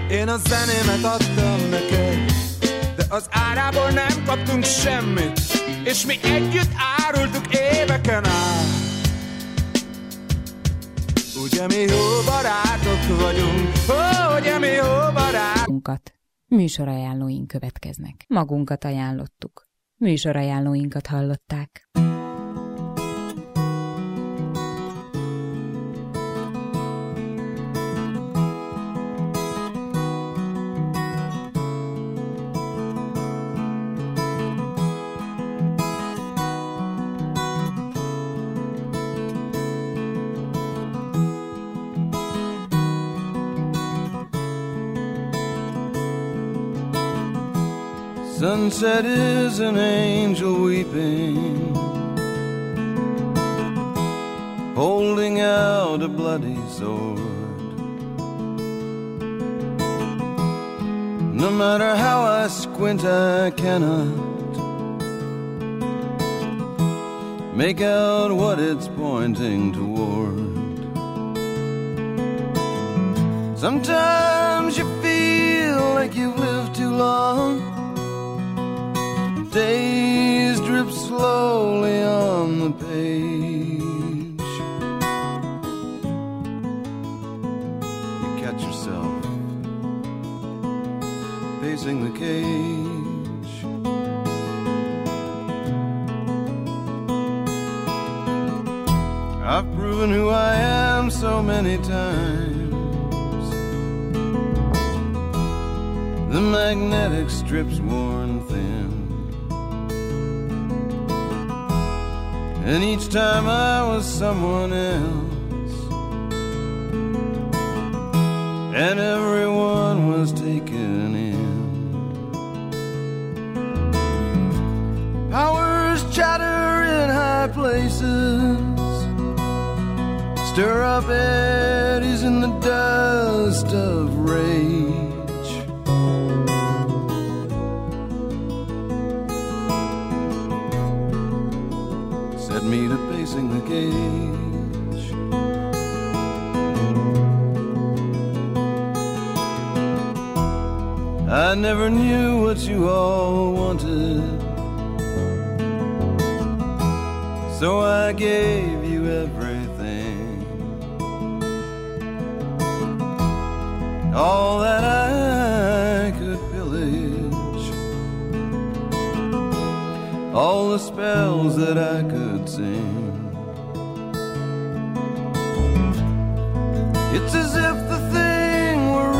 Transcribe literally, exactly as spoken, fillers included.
Én a zenémet adtam neked, de az árából nem kaptunk semmit, és mi együtt árultuk éveken át. Ugye mi jó barátok vagyunk, ó, ugye mi jó barátok. Műsorajánlóink következnek. Magunkat ajánlottuk. Műsorajánlóinkat hallották. Sunset is an angel weeping, holding out a bloody sword. No matter how I squint, I cannot make out what it's pointing toward. Sometimes you feel like you've lived too long. Days drip slowly on the page. You catch yourself pacing the cage. I've proven who I am so many times. The magnetic strip's worn thin, and each time I was someone else, and everyone was taken in. Powers chatter in high places, stir up eddies in the dust of rage. Set me to pacing the cage. I never knew what you all wanted, so I gave you everything, all that I could pillage, all the spells that I could sing.